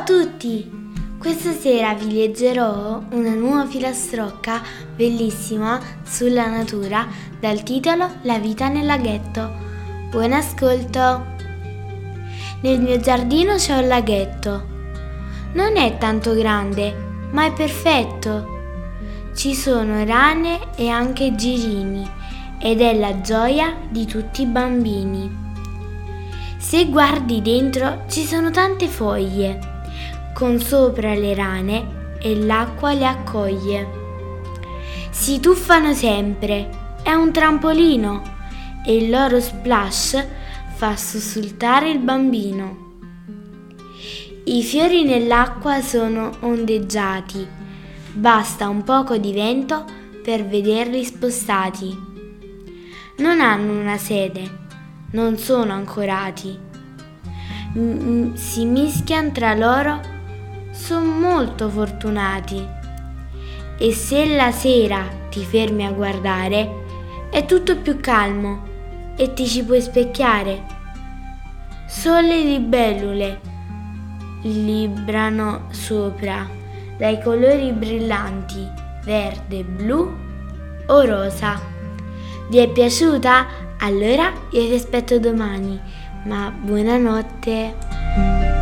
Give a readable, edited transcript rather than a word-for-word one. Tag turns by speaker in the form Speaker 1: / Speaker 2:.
Speaker 1: a tutti! Questa sera vi leggerò una nuova filastrocca bellissima sulla natura dal titolo La vita nel laghetto. Buon ascolto! Nel mio giardino c'è un laghetto. Non è tanto grande, ma è perfetto. Ci sono rane e anche girini ed è la gioia di tutti i bambini. Se guardi dentro ci sono tante foglie, con sopra le rane e l'acqua le accoglie. Si tuffano sempre, è un trampolino e il loro splash fa sussultare il bambino. I fiori nell'acqua sono ondeggiati, basta un poco di vento per vederli spostati. Non hanno una sede, non sono ancorati. Si mischiano tra loro, sono molto fortunati. E se la sera ti fermi a guardare, è tutto più calmo e ti ci puoi specchiare. Solo le libellule librano sopra, dai colori brillanti, verde, blu o rosa. Vi è piaciuta? Allora io vi aspetto domani, ma buonanotte!